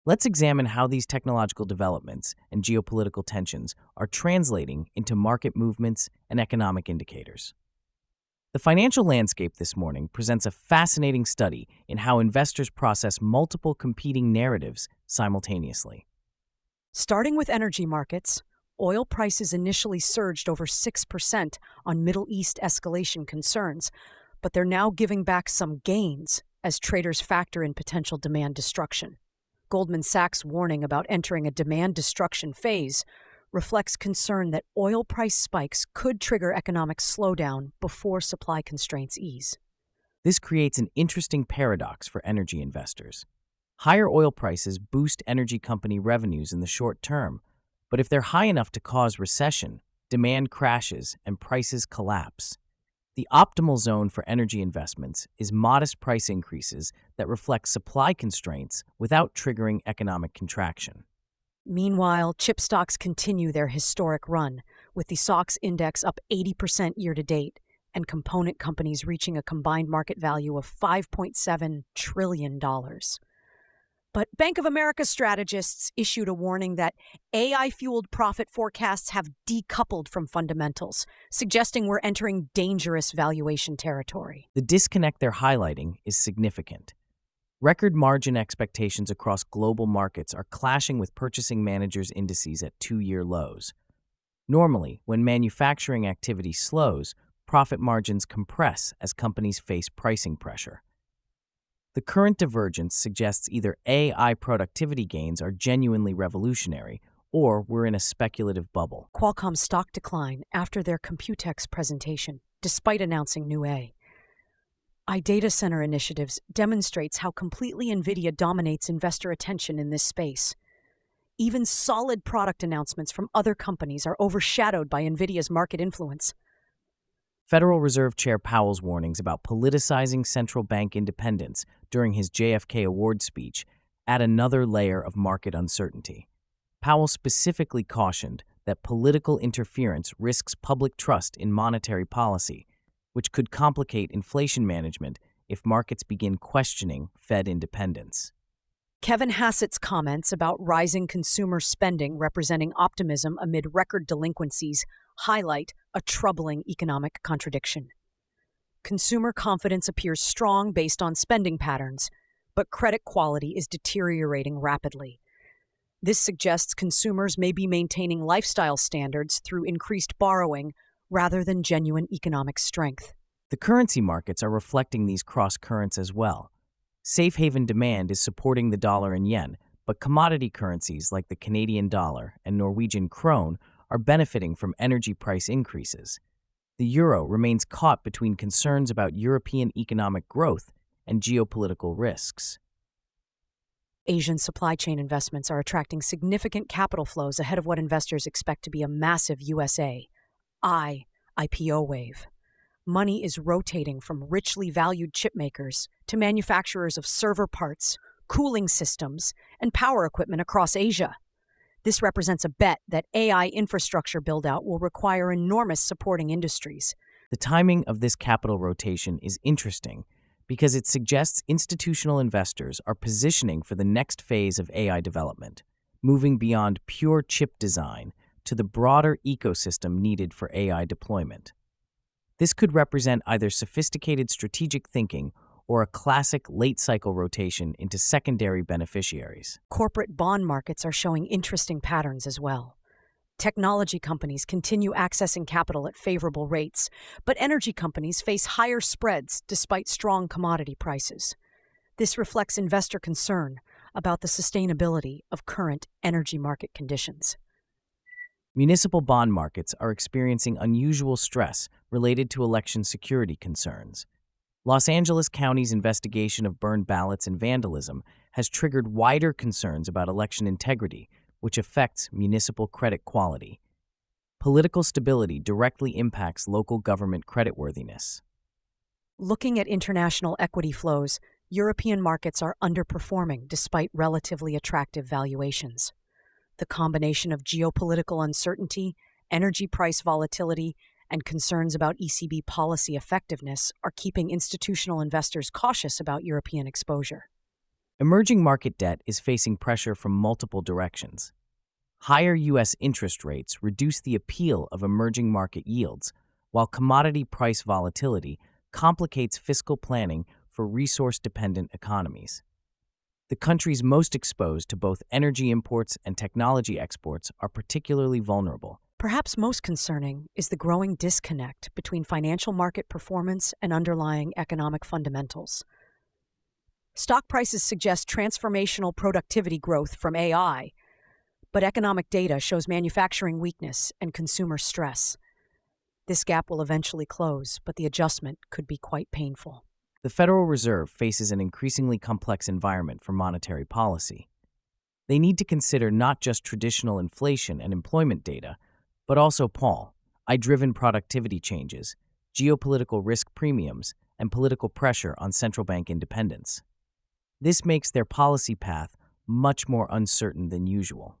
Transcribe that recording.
Let's examine how these technological developments and geopolitical tensions are translating into market movements and economic indicators. The financial landscape this morning presents a fascinating study in how investors process multiple competing narratives simultaneously. Starting with energy markets, oil prices initially surged over 6% on Middle East escalation concerns, but they're now giving back some gains as traders factor in potential demand destruction. Goldman Sachs' warning about entering a demand destruction phase reflects concern that oil price spikes could trigger economic slowdown before supply constraints ease. This creates an interesting paradox for energy investors. Higher oil prices boost energy company revenues in the short term, but if they're high enough to cause recession, demand crashes and prices collapse. The optimal zone for energy investments is modest price increases that reflect supply constraints without triggering economic contraction. Meanwhile, chip stocks continue their historic run, with the SOX index up 80% year to date and component companies reaching a combined market value of $5.7 trillion. But Bank of America strategists issued a warning that AI-fueled profit forecasts have decoupled from fundamentals, suggesting we're entering dangerous valuation territory. The disconnect they're highlighting is significant. Record margin expectations across global markets are clashing with purchasing managers' indices at two-year lows. Normally, when manufacturing activity slows, profit margins compress as companies face pricing pressure. The current divergence suggests either AI productivity gains are genuinely revolutionary, or we're in a speculative bubble. Qualcomm's stock decline after their Computex presentation, despite announcing new AI data center initiatives demonstrates how completely NVIDIA dominates investor attention in this space. Even solid product announcements from other companies are overshadowed by NVIDIA's market influence. Federal Reserve Chair Powell's warnings about politicizing central bank independence during his JFK award speech add another layer of market uncertainty. Powell specifically cautioned that political interference risks public trust in monetary policy, which could complicate inflation management if markets begin questioning Fed independence. Kevin Hassett's comments about rising consumer spending representing optimism amid record delinquencies highlight a troubling economic contradiction. Consumer confidence appears strong based on spending patterns, but credit quality is deteriorating rapidly. This suggests consumers may be maintaining lifestyle standards through increased borrowing rather than genuine economic strength. The currency markets are reflecting these cross currents as well. Safe haven demand is supporting the dollar and yen, but commodity currencies like the Canadian dollar and Norwegian krone are benefiting from energy price increases. The euro remains caught between concerns about European economic growth and geopolitical risks. Asian supply chain investments are attracting significant capital flows ahead of what investors expect to be a massive IPO wave. Money is rotating from richly valued chipmakers to manufacturers of server parts, cooling systems, and power equipment across Asia. This represents a bet that AI infrastructure build-out will require enormous supporting industries. The timing of this capital rotation is interesting because it suggests institutional investors are positioning for the next phase of AI development, moving beyond pure chip design to the broader ecosystem needed for AI deployment. This could represent either sophisticated strategic thinking or a classic late-cycle rotation into secondary beneficiaries. Corporate bond markets are showing interesting patterns as well. Technology companies continue accessing capital at favorable rates, but energy companies face higher spreads despite strong commodity prices. This reflects investor concern about the sustainability of current energy market conditions. Municipal bond markets are experiencing unusual stress related to election security concerns. Los Angeles County's investigation of burned ballots and vandalism has triggered wider concerns about election integrity, which affects municipal credit quality. Political stability directly impacts local government creditworthiness. Looking at international equity flows, European markets are underperforming despite relatively attractive valuations. The combination of geopolitical uncertainty, energy price volatility, and concerns about ECB policy effectiveness are keeping institutional investors cautious about European exposure. Emerging market debt is facing pressure from multiple directions. Higher U.S. interest rates reduce the appeal of emerging market yields, while commodity price volatility complicates fiscal planning for resource-dependent economies. The countries most exposed to both energy imports and technology exports are particularly vulnerable. Perhaps most concerning is the growing disconnect between financial market performance and underlying economic fundamentals. Stock prices suggest transformational productivity growth from AI, but economic data shows manufacturing weakness and consumer stress. This gap will eventually close, but the adjustment could be quite painful. The Federal Reserve faces an increasingly complex environment for monetary policy. They need to consider not just traditional inflation and employment data, but also AI-driven productivity changes, geopolitical risk premiums, and political pressure on central bank independence. This makes their policy path much more uncertain than usual.